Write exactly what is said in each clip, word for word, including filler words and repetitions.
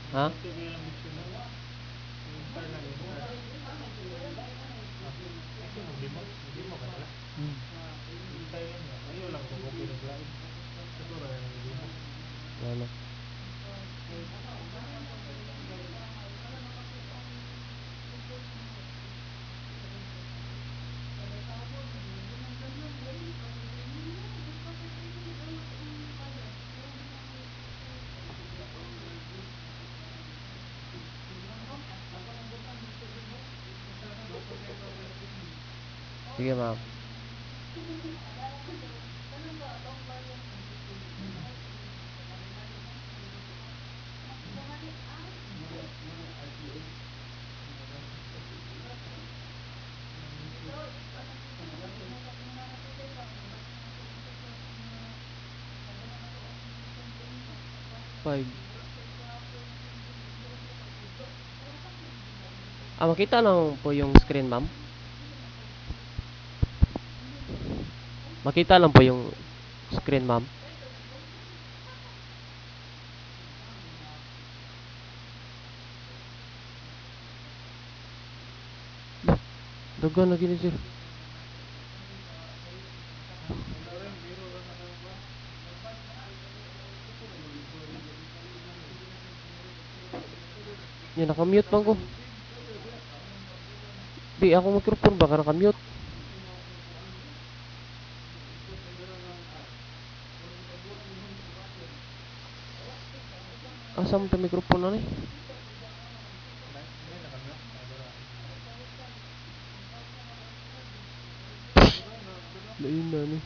Ha? Hmm. Ano? Sige, ma'am. Five. Ah, makita lang po yung screen, ma'am. Makita lang po yung screen, ma'am. Dagan na gini, sir. Yan, nakamute bang ko? Di, ako microphone baka nakamute. Asa mo ta microphone na ni? Lain na ni.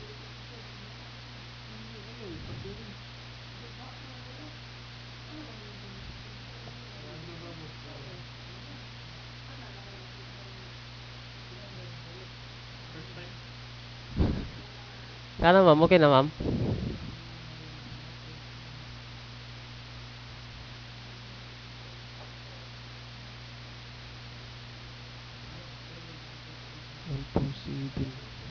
Sana, ma'am. Okay na, ma'am. one four seven.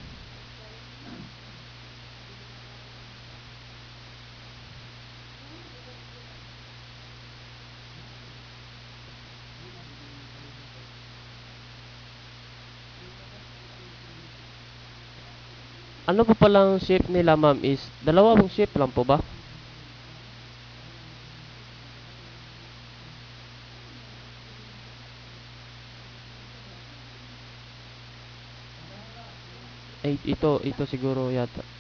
Ano po palang shape nila, ma'am, is dalawang shape lang po ba? Ay, ito, ito siguro yata.